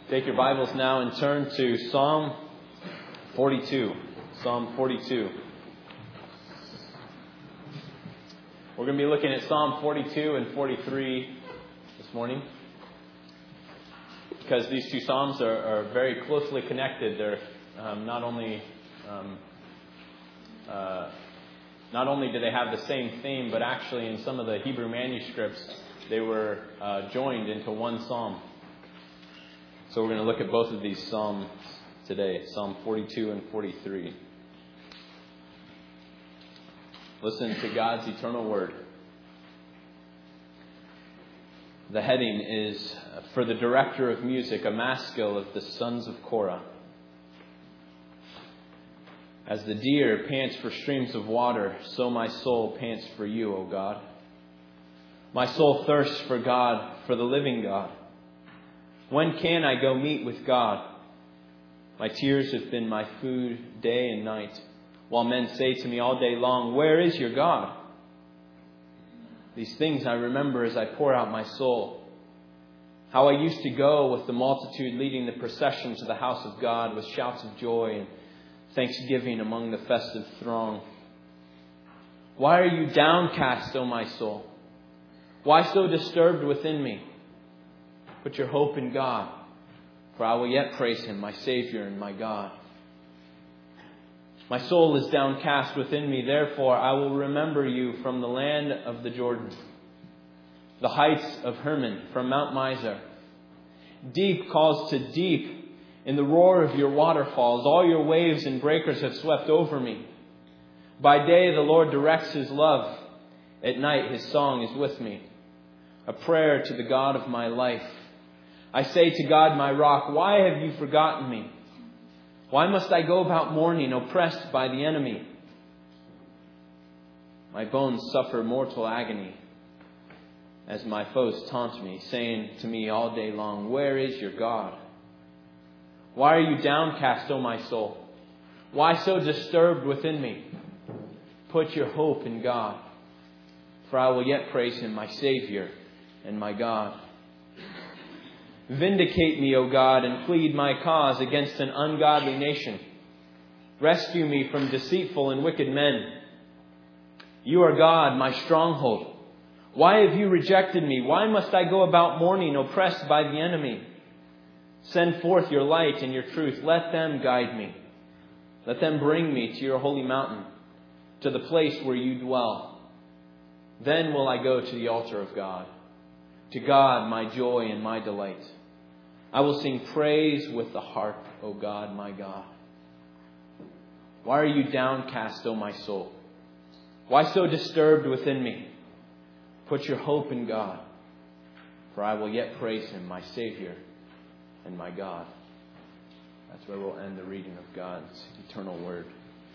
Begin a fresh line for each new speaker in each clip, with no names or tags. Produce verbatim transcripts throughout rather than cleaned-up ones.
Take your Bibles now and turn to Psalm forty-two. Psalm forty-two. We're going to be looking at Psalm forty-two and forty-three this morning, because these two Psalms are, are very closely connected. They're um, not only um, uh, not only do they have the same theme, but actually in some of the Hebrew manuscripts, they were uh, joined into one psalm. So we're going to look at both of these psalms today, Psalm forty-two and forty-three. Listen to God's eternal word. The heading is, for the director of music, a maskil of the sons of Korah. As the deer pants for streams of water, so my soul pants for you, O God. My soul thirsts for God, for the living God. When can I go meet with God? My tears have been my food day and night, while men say to me all day long, where is your God? These things I remember as I pour out my soul. How I used to go with the multitude leading the procession to the house of God with shouts of joy and thanksgiving among the festive throng. Why are you downcast, O my soul? Why so disturbed within me? Put your hope in God, for I will yet praise Him, my Savior and my God. My soul is downcast within me, therefore I will remember you from the land of the Jordan, the heights of Hermon, from Mount Mizar. Deep calls to deep in the roar of your waterfalls. All your waves and breakers have swept over me. By day the Lord directs His love. At night His song is with me, a prayer to the God of my life. I say to God, my rock, why have you forgotten me? Why must I go about mourning, oppressed by the enemy? My bones suffer mortal agony as my foes taunt me, saying to me all day long, where is your God? Why are you downcast, O my soul? Why so disturbed within me? Put your hope in God, for I will yet praise Him, my Savior and my God. Vindicate me, O God, and plead my cause against an ungodly nation. Rescue me from deceitful and wicked men. You are God, my stronghold. Why have you rejected me? Why must I go about mourning, oppressed by the enemy? Send forth your light and your truth. Let them guide me. Let them bring me to your holy mountain, to the place where you dwell. Then will I go to the altar of God, to God, my joy and my delight. I will sing praise with the harp, O God, my God. Why are you downcast, O my soul? Why so disturbed within me? Put your hope in God, for I will yet praise Him, my Savior and my God. That's where we'll end the reading of God's eternal word.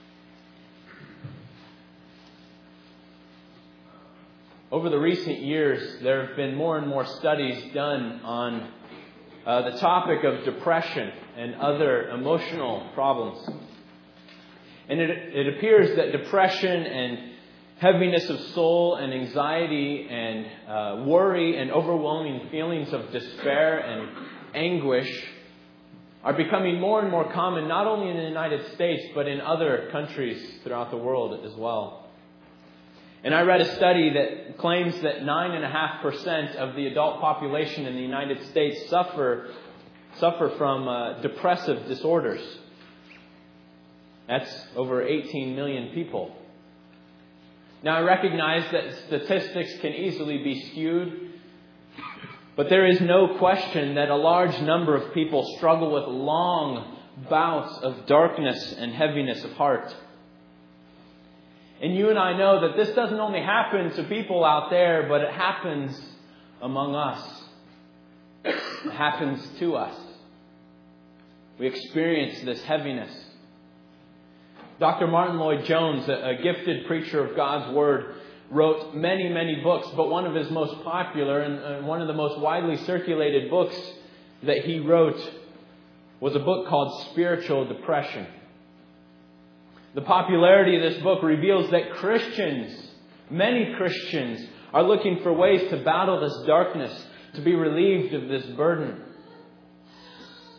Over the recent years, there have been more and more studies done on uh, the topic of depression and other emotional problems. And it, it appears that depression and heaviness of soul and anxiety and uh, worry and overwhelming feelings of despair and anguish are becoming more and more common, not only in the United States, but in other countries throughout the world as well. And I read a study that claims that nine point five percent of the adult population in the United States suffer suffer from uh, depressive disorders. That's over eighteen million people. Now, I recognize that statistics can easily be skewed, but there is no question that a large number of people struggle with long bouts of darkness and heaviness of heart. And you and I know that this doesn't only happen to people out there, but it happens among us. It happens to us. We experience this heaviness. Doctor Martin Lloyd-Jones, a gifted preacher of God's Word, wrote many, many books, but one of his most popular and one of the most widely circulated books that he wrote was a book called Spiritual Depression. The popularity of this book reveals that Christians, many Christians, are looking for ways to battle this darkness, to be relieved of this burden.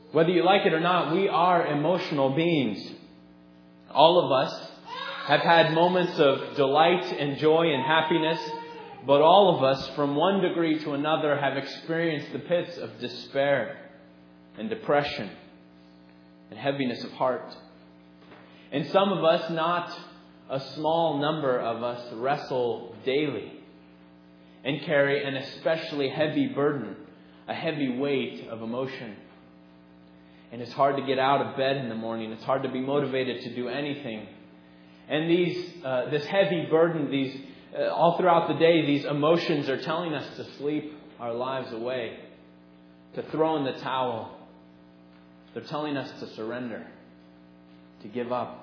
Whether you like it or not, we are emotional beings. All of us have had moments of delight and joy and happiness, but all of us, from one degree to another, have experienced the pits of despair and depression and heaviness of heart. And some of us, not a small number of us, wrestle daily and carry an especially heavy burden, a heavy weight of emotion. And it's hard to get out of bed in the morning. It's hard to be motivated to do anything. And these, uh, this heavy burden, these uh, all throughout the day, these emotions are telling us to sleep our lives away, to throw in the towel. They're telling us to surrender, to give up.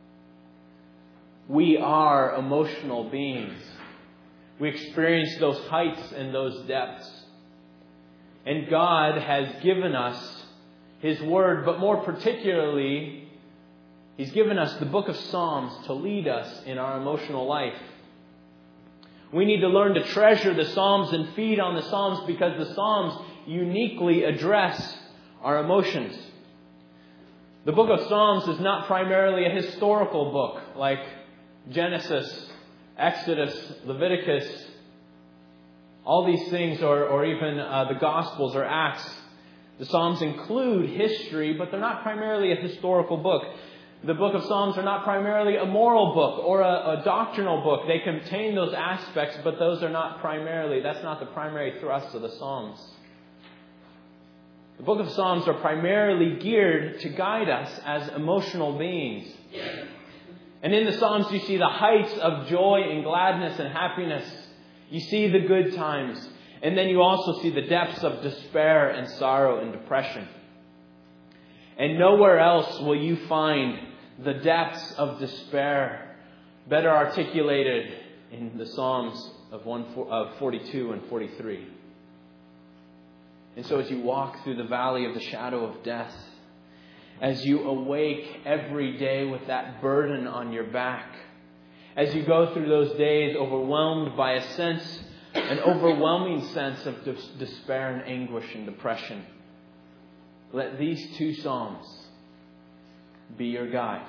We are emotional beings. We experience those heights and those depths. And God has given us His Word, but more particularly, He's given us the book of Psalms to lead us in our emotional life. We need to learn to treasure the Psalms and feed on the Psalms because the Psalms uniquely address our emotions. The book of Psalms is not primarily a historical book like Genesis, Exodus, Leviticus, all these things, or, or even uh, the Gospels or Acts. The Psalms include history, but they're not primarily a historical book. The book of Psalms are not primarily a moral book or a, a doctrinal book. They contain those aspects, but those are not primarily, that's not the primary thrust of the Psalms. The book of Psalms are primarily geared to guide us as emotional beings. And in the Psalms you see the heights of joy and gladness and happiness. You see the good times. And then you also see the depths of despair and sorrow and depression. And nowhere else will you find the depths of despair better articulated in the Psalms of forty-two and forty-three. And so as you walk through the valley of the shadow of death, as you awake every day with that burden on your back, as you go through those days overwhelmed by a sense, an overwhelming sense of despair and anguish and depression, let these two Psalms be your guide.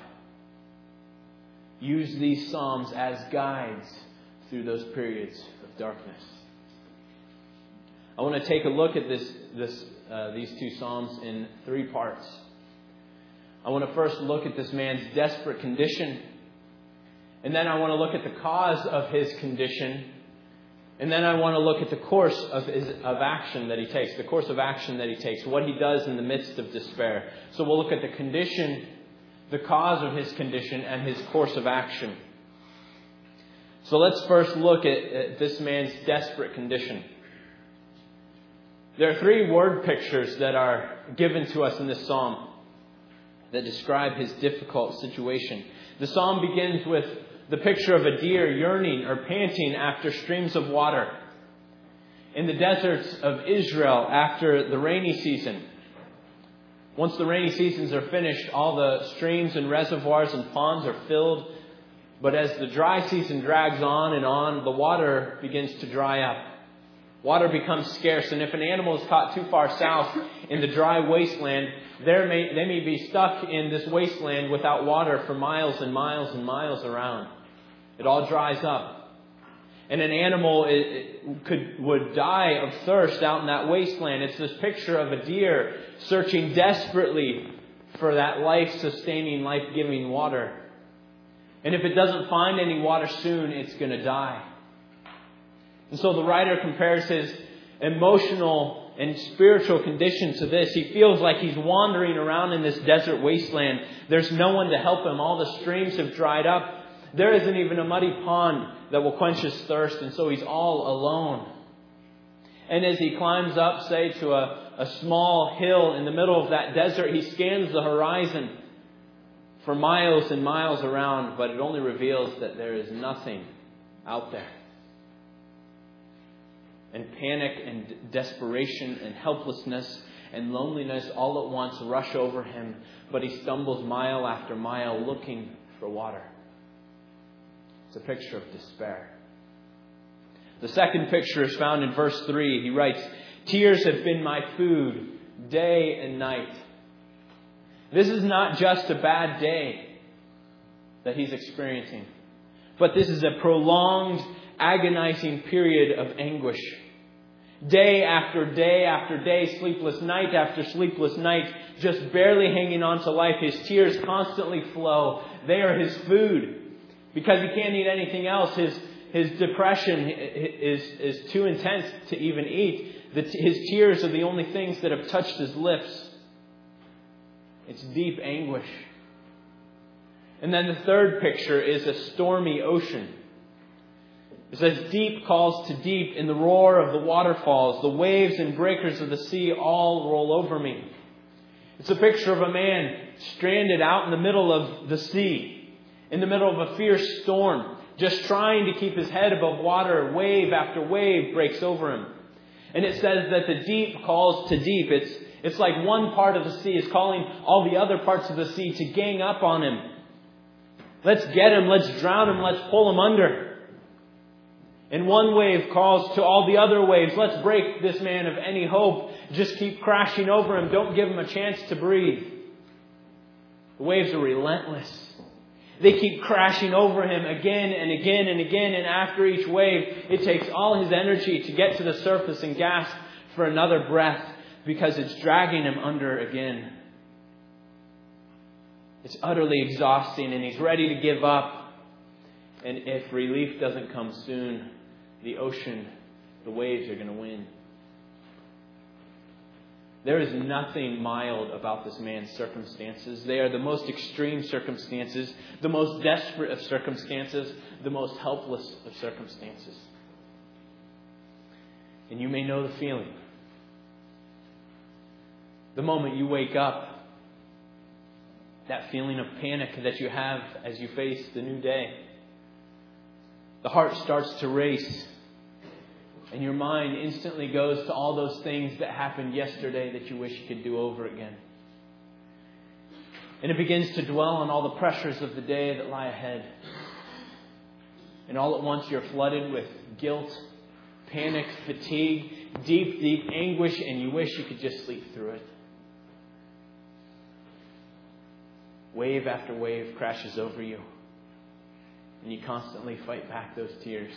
Use these Psalms as guides through those periods of darkness. I want to take a look at this, this, uh, these two Psalms in three parts. I want to first look at this man's desperate condition. And then I want to look at the cause of his condition. And then I want to look at the course of, his, of action that he takes. The course of action that he takes. What he does in the midst of despair. So we'll look at the condition, the cause of his condition, and his course of action. So let's first look at, at this man's desperate condition. There are three word pictures that are given to us in this psalm that describe his difficult situation. The psalm begins with the picture of a deer yearning or panting after streams of water in the deserts of Israel after the rainy season. Once the rainy seasons are finished, all the streams and reservoirs and ponds are filled. But as the dry season drags on and on, the water begins to dry up. Water becomes scarce, and if an animal is caught too far south in the dry wasteland, there may, they may be stuck in this wasteland without water for miles and miles and miles around. It all dries up. And an animal it, it could would die of thirst out in that wasteland. It's this picture of a deer searching desperately for that life-sustaining, life-giving water. And if it doesn't find any water soon, it's going to die. And so the writer compares his emotional and spiritual condition to this. He feels like he's wandering around in this desert wasteland. There's no one to help him. All the streams have dried up. There isn't even a muddy pond that will quench his thirst. And so he's all alone. And as he climbs up, say, to a, a small hill in the middle of that desert, he scans the horizon for miles and miles around. But it only reveals that there is nothing out there. And panic and desperation and helplessness and loneliness all at once rush over him. But he stumbles mile after mile looking for water. It's a picture of despair. The second picture is found in verse three. He writes, "Tears have been my food day and night." This is not just a bad day that he's experiencing, but this is a prolonged, agonizing period of anguish. Day after day after day, sleepless night after sleepless night, just barely hanging on to life. His tears constantly flow. They are his food. Because he can't eat anything else, his, his depression is, is too intense to even eat. The, his tears are the only things that have touched his lips. It's deep anguish. And then the third picture is a stormy ocean. It says, deep calls to deep in the roar of the waterfalls. The waves and breakers of the sea all roll over me. It's a picture of a man stranded out in the middle of the sea, in the middle of a fierce storm, just trying to keep his head above water. Wave after wave breaks over him. And it says that the deep calls to deep. It's, it's like one part of the sea is calling all the other parts of the sea to gang up on him. Let's get him. Let's drown him. Let's pull him under. And one wave calls to all the other waves. Let's break this man of any hope. Just keep crashing over him. Don't give him a chance to breathe. The waves are relentless. They keep crashing over him again and again and again. And after each wave, it takes all his energy to get to the surface and gasp for another breath, because it's dragging him under again. It's utterly exhausting, and he's ready to give up. And if relief doesn't come soon, the ocean, the waves are going to win. There is nothing mild about this man's circumstances. They are the most extreme circumstances, the most desperate of circumstances, the most helpless of circumstances. And you may know the feeling. The moment you wake up, that feeling of panic that you have as you face the new day. The heart starts to race. And your mind instantly goes to all those things that happened yesterday that you wish you could do over again. And it begins to dwell on all the pressures of the day that lie ahead. And all at once you're flooded with guilt, panic, fatigue, deep, deep anguish, and you wish you could just sleep through it. Wave after wave crashes over you. And you constantly fight back those tears.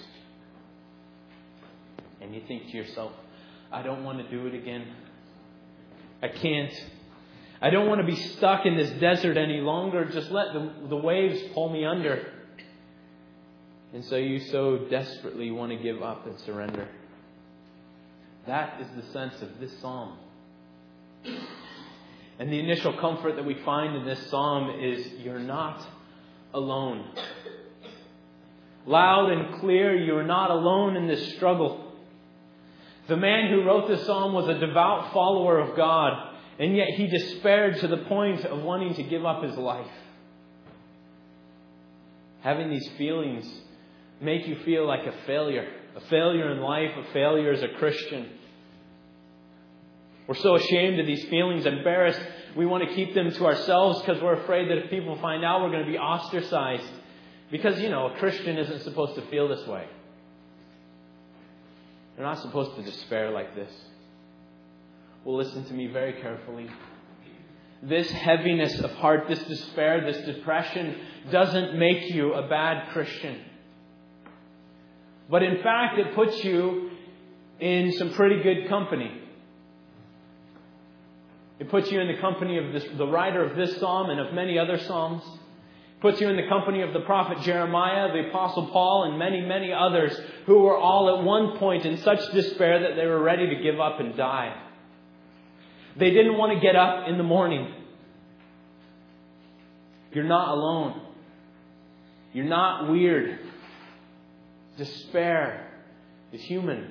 And you think to yourself, I don't want to do it again. I can't. I don't want to be stuck in this desert any longer. Just let the, the waves pull me under. And so you so desperately want to give up and surrender. That is the sense of this psalm. And the initial comfort that we find in this psalm is you're not alone. Loud and clear, you're not alone in this struggle. The man who wrote this psalm was a devout follower of God, and yet he despaired to the point of wanting to give up his life. Having these feelings make you feel like a failure. A failure in life, a failure as a Christian. We're so ashamed of these feelings, embarrassed. We want to keep them to ourselves because we're afraid that if people find out, we're going to be ostracized. Because, you know, a Christian isn't supposed to feel this way. They're not supposed to despair like this. Well, listen to me very carefully. This heaviness of heart, this despair, this depression doesn't make you a bad Christian. But in fact, it puts you in some pretty good company. It puts you in the company of this, the writer of this psalm and of many other psalms. It puts you in the company of the prophet Jeremiah, the apostle Paul, and many, many others who were all at one point in such despair that they were ready to give up and die. They didn't want to get up in the morning. You're not alone. You're not weird. Despair is human.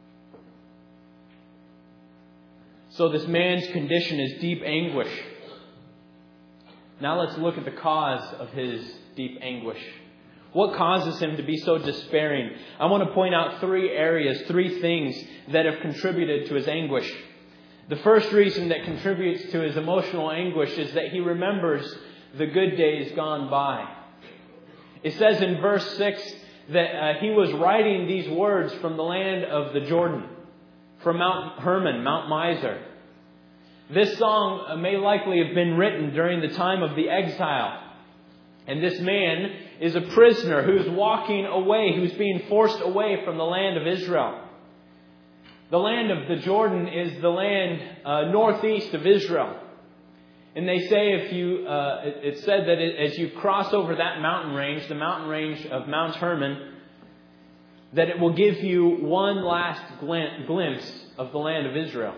So this man's condition is deep anguish. Now let's look at the cause of his deep anguish. What causes him to be so despairing? I want to point out three areas, three things that have contributed to his anguish. The first reason that contributes to his emotional anguish is that he remembers the good days gone by. It says in verse six that uh, he was writing these words from the land of the Jordan, from Mount Hermon, Mount Mizar. This song may likely have been written during the time of the exile. And this man is a prisoner who's walking away, who's being forced away from the land of Israel. The land of the Jordan is the land uh, northeast of Israel. And they say if you, uh, it, it's said that it, as you cross over that mountain range, the mountain range of Mount Hermon, that it will give you one last glimpse of the land of Israel.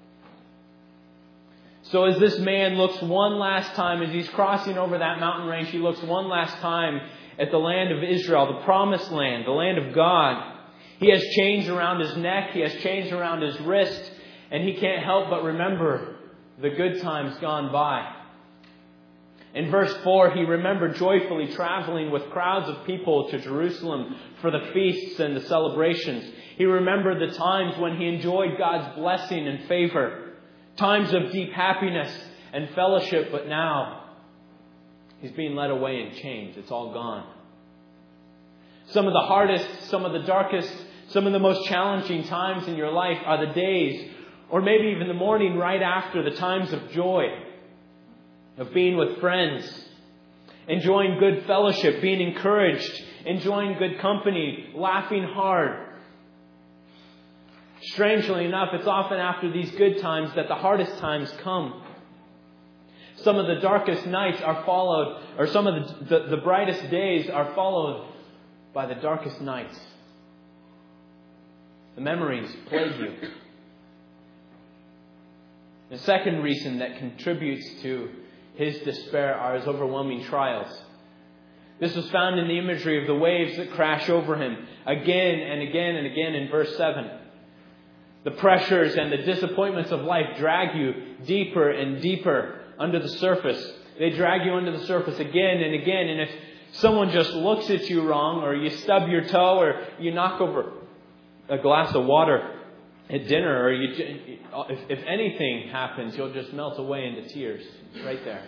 So as this man looks one last time, as he's crossing over that mountain range, he looks one last time at the land of Israel, the promised land, the land of God. He has chains around his neck, he has chains around his wrist, and he can't help but remember the good times gone by. In verse four, he remembered joyfully traveling with crowds of people to Jerusalem for the feasts and the celebrations. He remembered the times when he enjoyed God's blessing and favor. Times of deep happiness and fellowship, but now he's being led away in chains. It's all gone. Some of the hardest, some of the darkest, some of the most challenging times in your life are the days, or maybe even the morning right after, the times of joy, of being with friends, enjoying good fellowship, being encouraged, enjoying good company, laughing hard. Strangely enough, it's often after these good times that the hardest times come. Some of the darkest nights are followed, or some of the, the, the brightest days are followed by the darkest nights. The memories plague you. The second reason that contributes to his despair are his overwhelming trials. This was found in the imagery of the waves that crash over him again and again and again in verse seven. The pressures and the disappointments of life drag you deeper and deeper under the surface. They drag you under the surface again and again. And if someone just looks at you wrong, or you stub your toe, or you knock over a glass of water at dinner, or you, if, if anything happens, you'll just melt away into tears right there.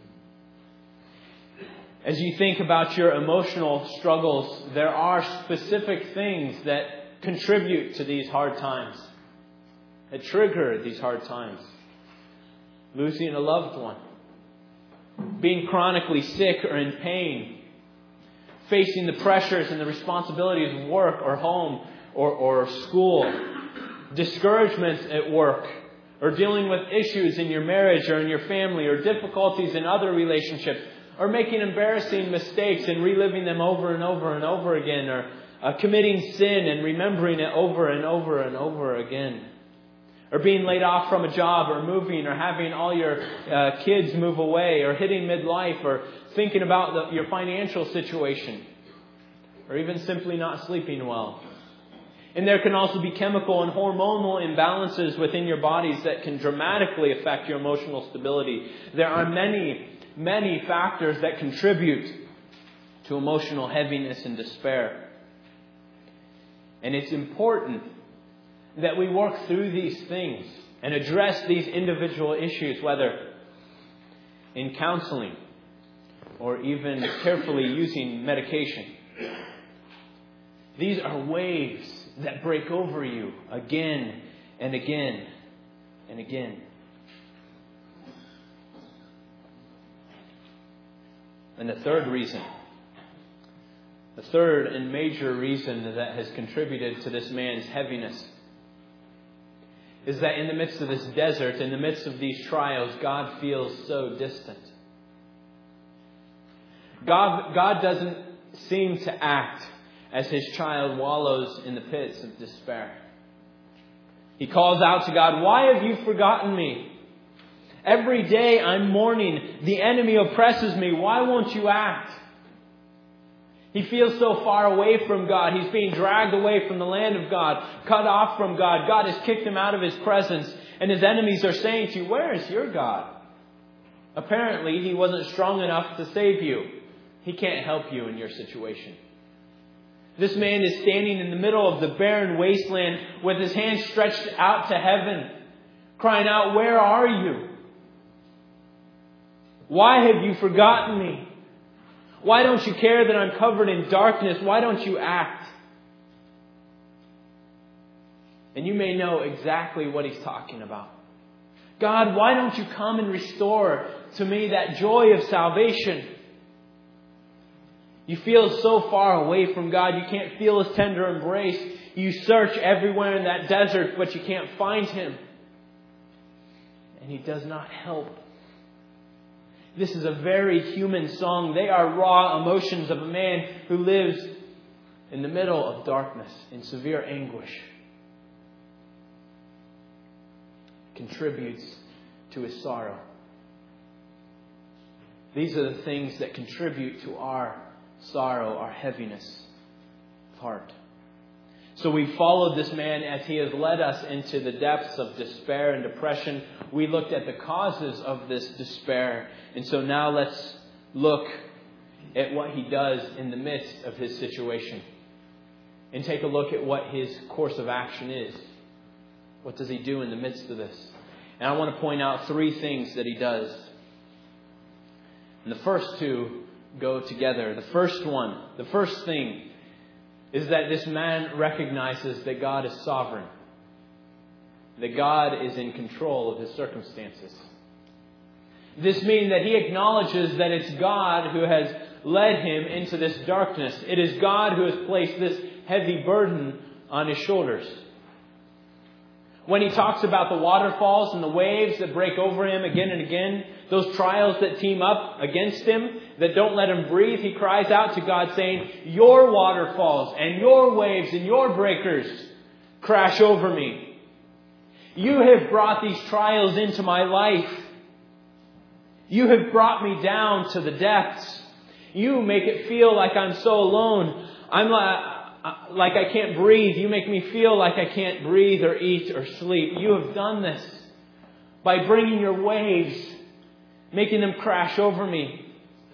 As you think about your emotional struggles, there are specific things that contribute to these hard times, that trigger these hard times. Losing a loved one, being chronically sick or in pain, facing the pressures and the responsibilities of work or home or, or school, discouragements at work, or dealing with issues in your marriage or in your family, or difficulties in other relationships, or making embarrassing mistakes and reliving them over and over and over again, or uh, committing sin and remembering it over and over and over again. Or being laid off from a job, or moving, or having all your uh, kids move away, or hitting midlife, or thinking about the, your financial situation, or even simply not sleeping well. And there can also be chemical and hormonal imbalances within your bodies that can dramatically affect your emotional stability. There are many, many factors that contribute to emotional heaviness and despair. And it's important that we work through these things and address these individual issues, whether in counseling or even carefully using medication. These are waves that break over you again and again and again. And the third reason, the third and major reason that has contributed to this man's heaviness, is that in the midst of this desert, in the midst of these trials, God feels so distant. God, God doesn't seem to act as his child wallows in the pits of despair. He calls out to God, "Why have you forgotten me? Every day I'm mourning. The enemy oppresses me. Why won't you act?" He feels so far away from God. He's being dragged away from the land of God, cut off from God. God has kicked him out of his presence. And his enemies are saying to you, "Where is your God?" Apparently, he wasn't strong enough to save you. He can't help you in your situation. This man is standing in the middle of the barren wasteland with his hands stretched out to heaven, crying out, "Where are you? Why have you forgotten me? Why don't you care that I'm covered in darkness? Why don't you act?" And you may know exactly what he's talking about. God, why don't you come and restore to me that joy of salvation? You feel so far away from God. You can't feel His tender embrace. You search everywhere in that desert, but you can't find Him. And He does not help. This is a very human song. They are raw emotions of a man who lives in the middle of darkness, in severe anguish. Contributes to his sorrow. These are the things that contribute to our sorrow, our heaviness of heart. So we followed this man as he has led us into the depths of despair and depression. We looked at the causes of this despair. And so now let's look at what he does in the midst of his situation. And take a look at what his course of action is. What does he do in the midst of this? And I want to point out three things that he does. And the first two go together. The first one, the first thing is that this man recognizes that God is sovereign. That God is in control of his circumstances. This means that he acknowledges that it's God who has led him into this darkness. It is God who has placed this heavy burden on his shoulders. When he talks about the waterfalls and the waves that break over him again and again, those trials that team up against him, that don't let him breathe, he cries out to God saying, your waterfalls and your waves and your breakers crash over me. You have brought these trials into my life. You have brought me down to the depths. You make it feel like I'm so alone. I'm like... Like I can't breathe. You make me feel like I can't breathe or eat or sleep. You have done this by bringing your waves, making them crash over me.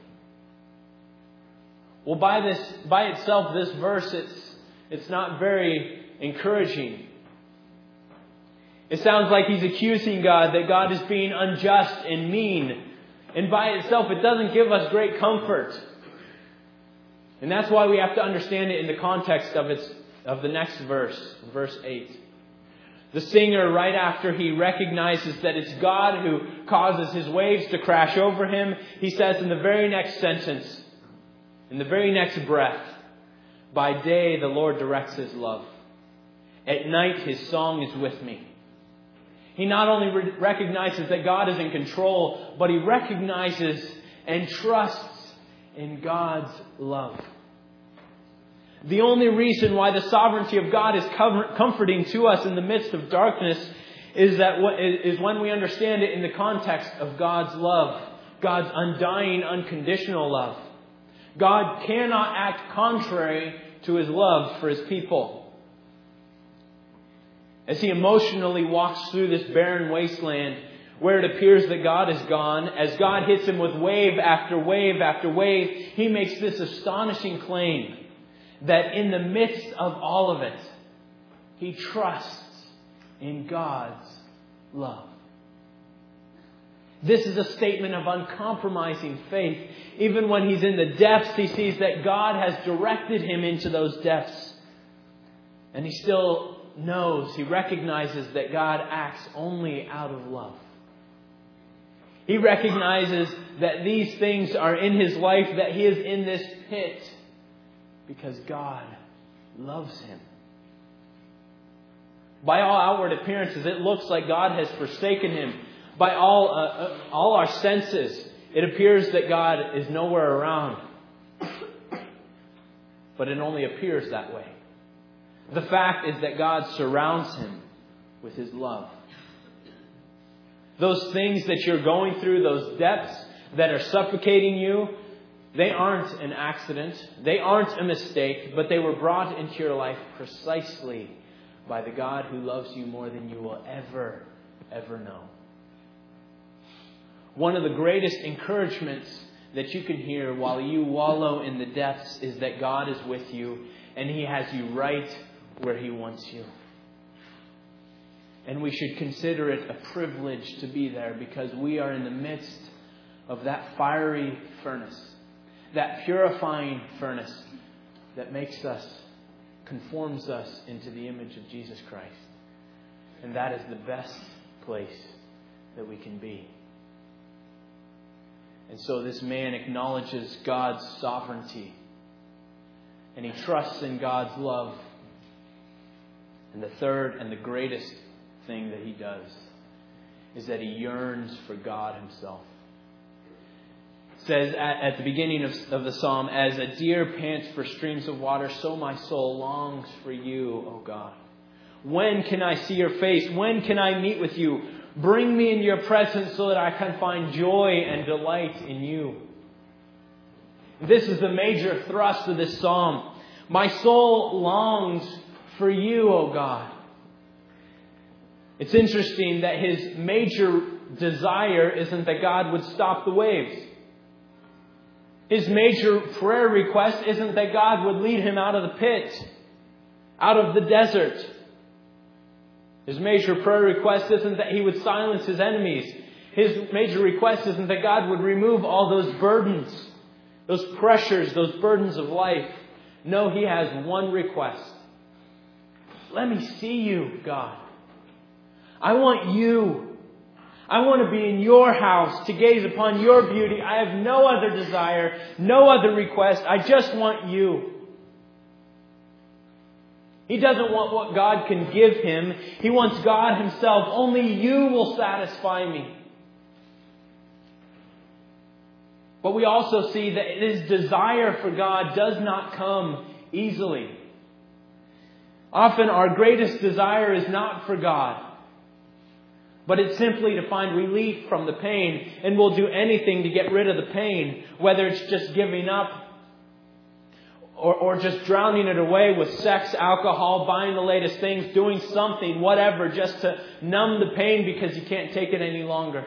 Well, by this, by itself, this verse, it's, it's not very encouraging. It sounds like he's accusing God, that God is being unjust and mean. And by itself, it doesn't give us great comfort. And that's why we have to understand it in the context of its of the next verse, verse eight. The singer, right after he recognizes that it's God who causes his waves to crash over him, he says in the very next sentence, in the very next breath, by day the Lord directs his love. At night his song is with me. He not only re- recognizes that God is in control, but he recognizes and trusts in God's love. The only reason why the sovereignty of God is comforting to us in the midst of darkness is that is when we understand it in the context of God's love, God's undying, unconditional love. God cannot act contrary to his love for his people. As he emotionally walks through this barren wasteland, where it appears that God is gone, as God hits him with wave after wave after wave, he makes this astonishing claim that in the midst of all of it, he trusts in God's love. This is a statement of uncompromising faith. Even when he's in the depths, he sees that God has directed him into those depths. And he still knows, he recognizes that God acts only out of love. He recognizes that these things are in his life, that he is in this pit because God loves him. By all outward appearances, it looks like God has forsaken him. By all uh, all our senses, it appears that God is nowhere around. But it only appears that way. The fact is that God surrounds him with his love. Those things that you're going through, those depths that are suffocating you, they aren't an accident. They aren't a mistake, but they were brought into your life precisely by the God who loves you more than you will ever, ever know. One of the greatest encouragements that you can hear while you wallow in the depths is that God is with you and he has you right where he wants you. And we should consider it a privilege to be there because we are in the midst of that fiery furnace, that purifying furnace that makes us, conforms us into the image of Jesus Christ. And that is the best place that we can be. And so this man acknowledges God's sovereignty. And he trusts in God's love. And the third and the greatest thing that he does is that he yearns for God himself. It says at, at the beginning of, of the psalm, as a deer pants for streams of water, so my soul longs for you, O God. When can I see your face? When can I meet with you? Bring me into your presence so that I can find joy and delight in you. This is the major thrust of this psalm. My soul longs for you, O God. It's interesting that his major desire isn't that God would stop the waves. His major prayer request isn't that God would lead him out of the pit, out of the desert. His major prayer request isn't that he would silence his enemies. His major request isn't that God would remove all those burdens, those pressures, those burdens of life. No, he has one request. Let me see you, God. I want you. I want to be in your house to gaze upon your beauty. I have no other desire, no other request. I just want you. He doesn't want what God can give him. He wants God himself. Only you will satisfy me. But we also see that his desire for God does not come easily. Often our greatest desire is not for God, but it's simply to find relief from the pain. And we'll do anything to get rid of the pain, whether it's just giving up or, or just drowning it away with sex, alcohol, buying the latest things, doing something, whatever, just to numb the pain because you can't take it any longer.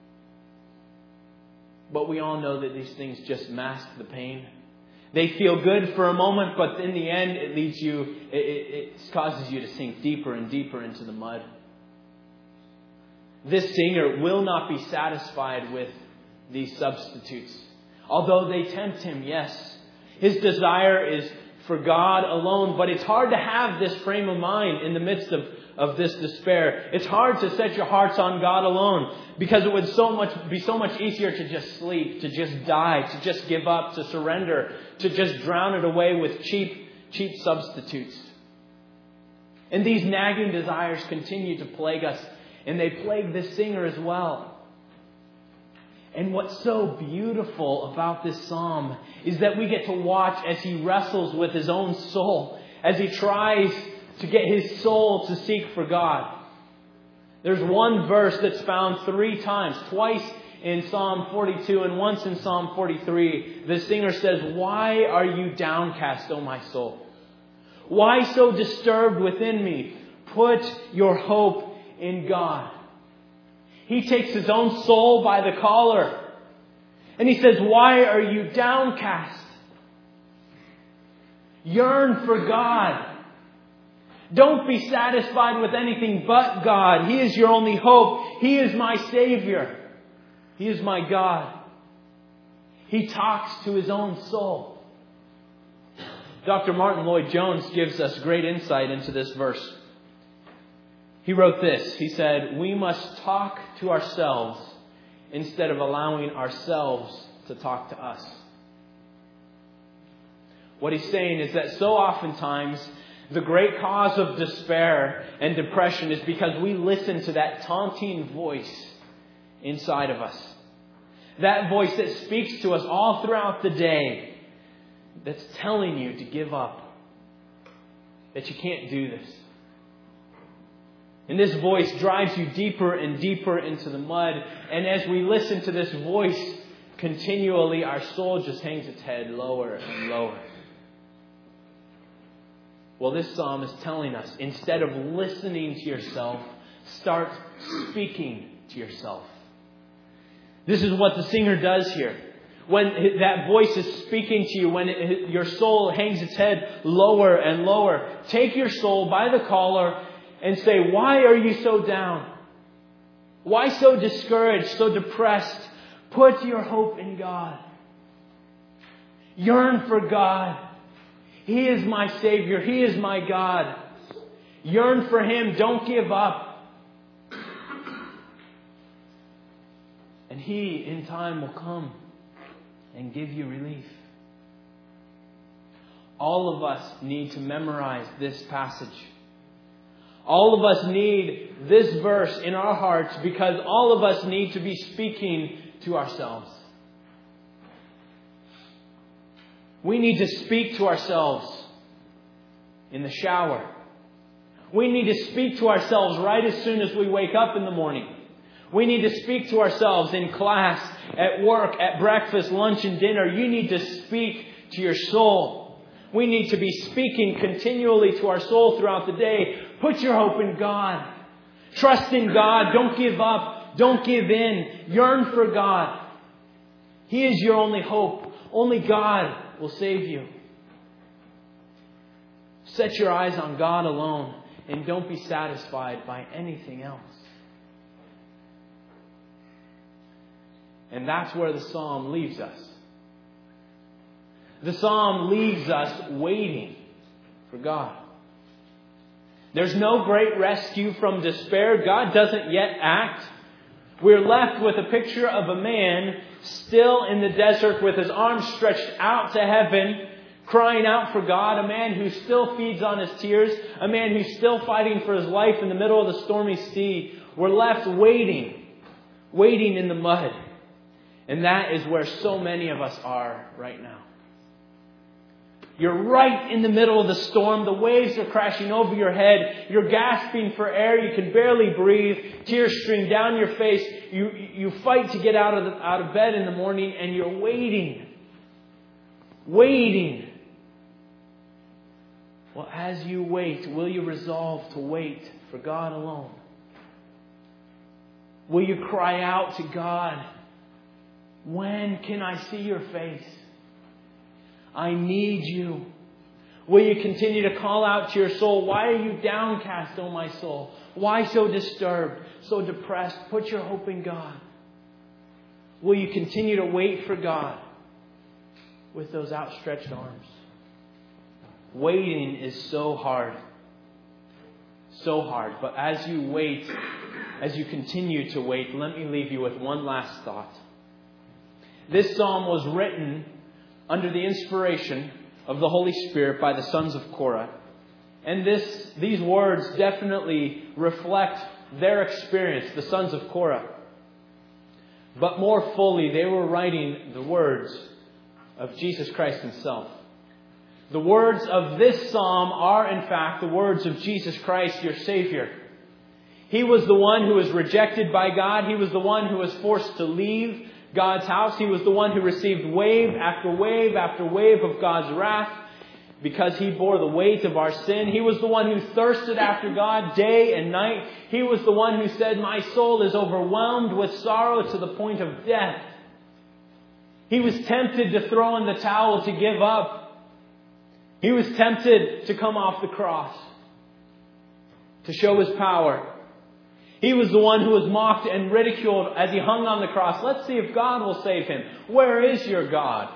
But we all know that these things just mask the pain. They feel good for a moment, but in the end, it leads you, it, it, it causes you to sink deeper and deeper into the mud. This singer will not be satisfied with these substitutes. Although they tempt him, yes. His desire is for God alone, but it's hard to have this frame of mind in the midst of, of this despair. It's hard to set your hearts on God alone because it would so much be so much easier to just sleep, to just die, to just give up, to surrender, to just drown it away with cheap, cheap substitutes. And these nagging desires continue to plague us. And they plague this singer as well. And what's so beautiful about this psalm is that we get to watch as he wrestles with his own soul, as he tries to get his soul to seek for God. There's one verse that's found three times, twice in Psalm forty-two and once in Psalm forty-three. The singer says, "Why are you downcast, O my soul? Why so disturbed within me? Put your hope in God." He takes his own soul by the collar and he says, "Why are you downcast? Yearn for God. Don't be satisfied with anything but God. He is your only hope. He is my Savior. He is my God." He talks to his own soul. Doctor Martin Lloyd-Jones gives us great insight into this verse. He wrote this. He said, "We must talk to ourselves instead of allowing ourselves to talk to us." What he's saying is that so oftentimes the great cause of despair and depression is because we listen to that taunting voice inside of us. That voice that speaks to us all throughout the day, that's telling you to give up, that you can't do this. And this voice drives you deeper and deeper into the mud. And as we listen to this voice continually, our soul just hangs its head lower and lower. Well, this psalm is telling us, instead of listening to yourself, start speaking to yourself. This is what the singer does here. When that voice is speaking to you, when it, your soul hangs its head lower and lower, take your soul by the collar and say, "Why are you so down? Why so discouraged, so depressed? Put your hope in God. Yearn for God. He is my Savior. He is my God. Yearn for Him. Don't give up." And He, in time, will come and give you relief. All of us need to memorize this passage. All of us need this verse in our hearts because all of us need to be speaking to ourselves. We need to speak to ourselves in the shower. We need to speak to ourselves right as soon as we wake up in the morning. We need to speak to ourselves in class, at work, at breakfast, lunch, and dinner. You need to speak to your soul. We need to be speaking continually to our soul throughout the day. Put your hope in God. Trust in God. Don't give up. Don't give in. Yearn for God. He is your only hope. Only God will save you. Set your eyes on God alone and don't be satisfied by anything else. And that's where the psalm leaves us. The psalm leaves us waiting for God. There's no great rescue from despair. God doesn't yet act. We're left with a picture of a man still in the desert with his arms stretched out to heaven, crying out for God. A man who still feeds on his tears. A man who's still fighting for his life in the middle of the stormy sea. We're left waiting, waiting in the mud. And that is where so many of us are right now. You're right in the middle of the storm. The waves are crashing over your head. You're gasping for air. You can barely breathe. Tears stream down your face. You, you fight to get out of, the, out of bed in the morning and you're waiting. Waiting. Well, as you wait, will you resolve to wait for God alone? Will you cry out to God? When can I see your face? I need you. Will you continue to call out to your soul? Why are you downcast, O my soul? Why so disturbed, so depressed? Put your hope in God. Will you continue to wait for God with those outstretched arms? Waiting is so hard. So hard. But as you wait, as you continue to wait, let me leave you with one last thought. This psalm was written under the inspiration of the Holy Spirit by the sons of Korah. And this, these words definitely reflect their experience, the sons of Korah. But more fully, they were writing the words of Jesus Christ Himself. The words of this psalm are, in fact, the words of Jesus Christ, your Savior. He was the one who was rejected by God. He was the one who was forced to leave God's house. He was the one who received wave after wave after wave of God's wrath because He bore the weight of our sin. He was the one who thirsted after God day and night. He was the one who said, my soul is overwhelmed with sorrow to the point of death. He was tempted to throw in the towel, to give up. He was tempted to come off the cross, to show His power. He was the one who was mocked and ridiculed as He hung on the cross. Let's see if God will save Him. Where is your God?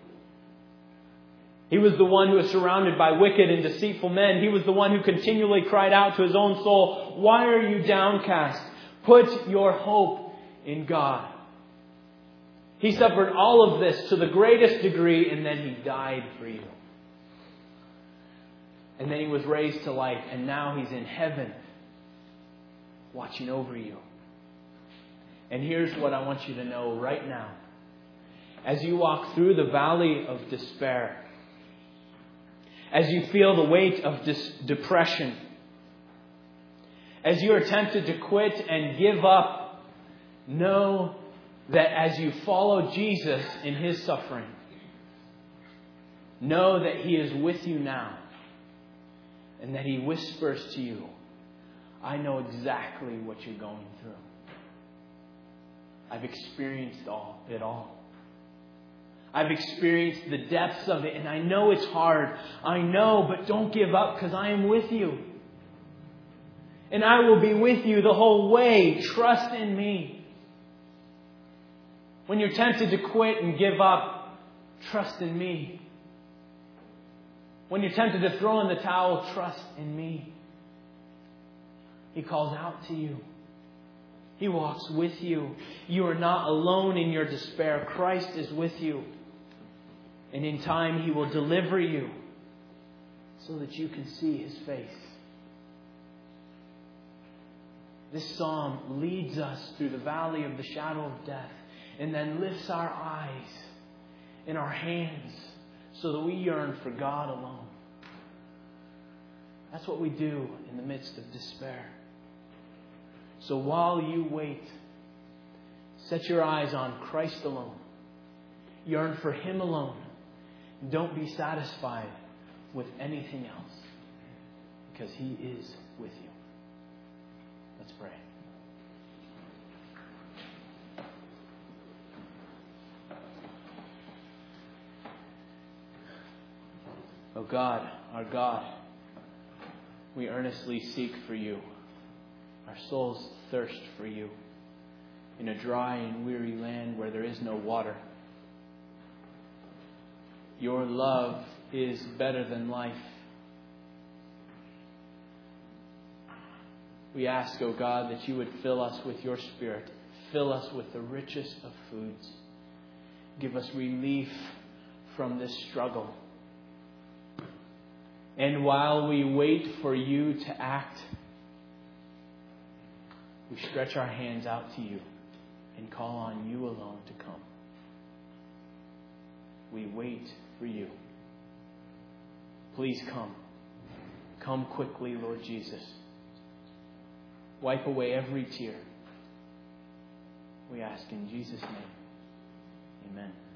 He was the one who was surrounded by wicked and deceitful men. He was the one who continually cried out to his own soul, why are you downcast? Put your hope in God. He suffered all of this to the greatest degree, and then He died for you. And then He was raised to life, and now He's in heaven, watching over you. And here's what I want you to know right now. As you walk through the valley of despair, as you feel the weight of dis- depression, as you are tempted to quit and give up, know that as you follow Jesus in His suffering, know that He is with you now and that He whispers to you, I know exactly what you're going through. I've experienced all it all. I've experienced the depths of it, and I know it's hard. I know, but don't give up because I am with you. And I will be with you the whole way. Trust in me. When you're tempted to quit and give up, trust in me. When you're tempted to throw in the towel, trust in me. He calls out to you. He walks with you. You are not alone in your despair. Christ is with you. And in time He will deliver you so that you can see His face. This psalm leads us through the valley of the shadow of death and then lifts our eyes and our hands so that we yearn for God alone. That's what we do in the midst of despair. So while you wait, set your eyes on Christ alone. Yearn for Him alone. Don't be satisfied with anything else, because He is with you. Let's pray. Oh God, our God, we earnestly seek for You. Our souls thirst for You in a dry and weary land where there is no water. Your love is better than life. We ask, O God, that You would fill us with Your Spirit. Fill us with the richest of foods. Give us relief from this struggle. And while we wait for You to act, we stretch our hands out to You and call on You alone to come. We wait for You. Please come. Come quickly, Lord Jesus. Wipe away every tear. We ask in Jesus' name. Amen.